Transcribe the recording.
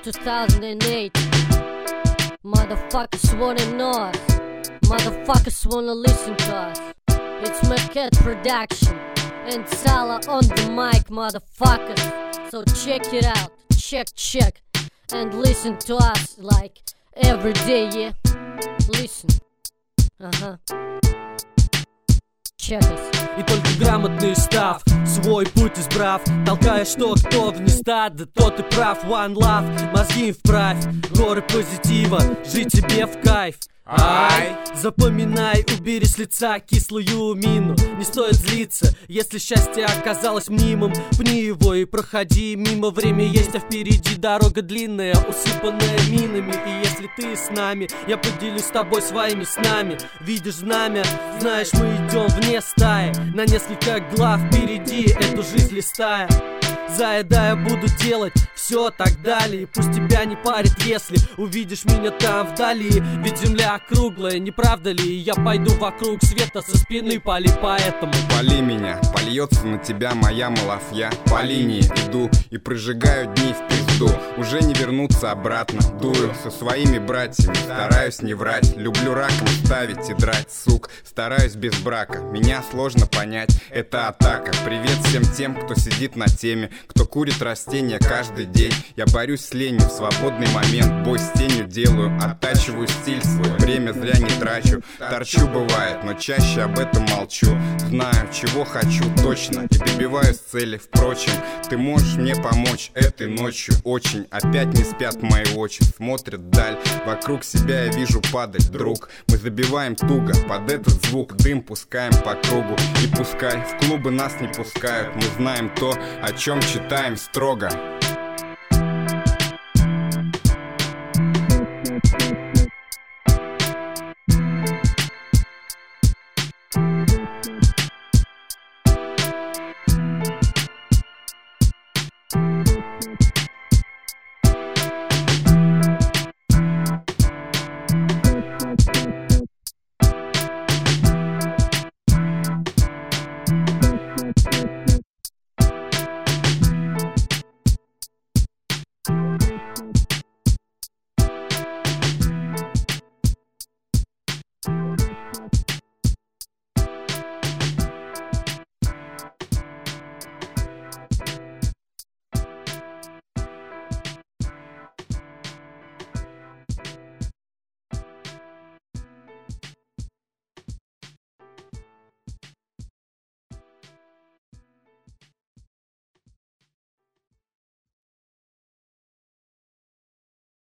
2008. Motherfuckers wanna know us. Motherfuckers wanna listen to us. It's Maquette Production and Sala on the mic, motherfuckers. So check it out, check and listen to us like every day, yeah. Listen. Check us. И только грамотный став, свой путь избрав, толкая что кто в стад, да тот и прав. One love, мозги вправь, горы позитива, жить тебе в кайф. Ай, запоминай, убери с лица кислую мину. Не стоит злиться, если счастье оказалось мнимым. Пни его и проходи мимо. Время есть, а впереди дорога длинная, усыпанная минами. И если ты с нами, я поделюсь с тобой своими снами. Видишь знамя, знаешь, мы идем вне стаи. На несколько глав впереди эту жизнь листая. Заедая буду делать все так далее. Пусть тебя не парит, если увидишь меня там вдали. Ведь земля круглая, не правда ли? Я пойду вокруг света со спины, пали поэтому. Пали меня, польется на тебя моя малафья. По линии иду и прожигаю дни в пизду. Уже не вернуться обратно, дую со своими братьями. Стараюсь не врать, люблю раком ставить и драть, сук. Стараюсь без брака, меня сложно понять, это атака. Привет всем тем, кто сидит на теме, кто курит растения каждый день. Я борюсь с ленью в свободный момент, бой с тенью делаю, оттачиваю стиль свой. Время зря не трачу, торчу бывает, но чаще об этом молчу. Знаю, чего хочу точно и добиваюсь цели. Впрочем, ты можешь мне помочь этой ночью очень. Опять не спят мои очи, смотрят вдаль. Вокруг себя я вижу падаль, друг. Мы забиваем туго под этот звук, дым пускаем по кругу. И пускай в клубы нас не пускают, мы знаем то, о чем читаем строго.